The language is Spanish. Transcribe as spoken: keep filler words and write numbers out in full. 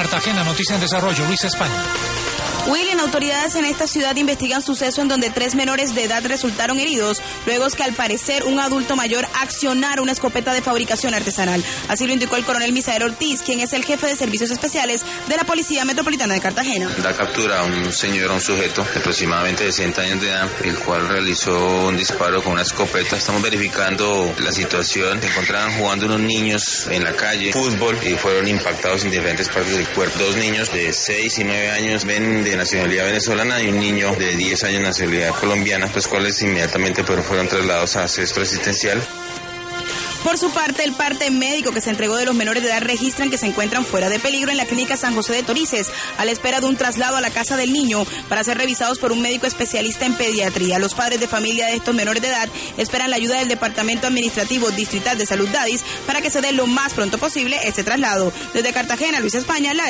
Cartagena, noticia en desarrollo, Luis España. William, autoridades en esta ciudad investigan suceso en donde tres menores de edad resultaron heridos, luego es que al parecer un adulto mayor accionara una escopeta de fabricación artesanal. Así lo indicó el coronel Misael Ortiz, quien es el jefe de servicios especiales de la Policía Metropolitana de Cartagena. Da captura a un señor, a un sujeto de aproximadamente sesenta años de edad, el cual realizó un disparo con una escopeta. Estamos verificando la situación. Se encontraban jugando unos niños en la calle, fútbol, y fueron impactados en diferentes partes del cuerpo. Dos niños de seis y nueve años ven de nacionalidad venezolana y un niño de diez años de nacionalidad colombiana, los cuales inmediatamente pero fueron trasladados a centro asistencial. Por su parte, el parte médico que se entregó de los menores de edad registran que se encuentran fuera de peligro en la clínica San José de Torices, a la espera de un traslado a la casa del niño para ser revisados por un médico especialista en pediatría. Los padres de familia de estos menores de edad esperan la ayuda del Departamento Administrativo Distrital de Salud D A D I S para que se dé lo más pronto posible ese traslado. Desde Cartagena, Luis España, la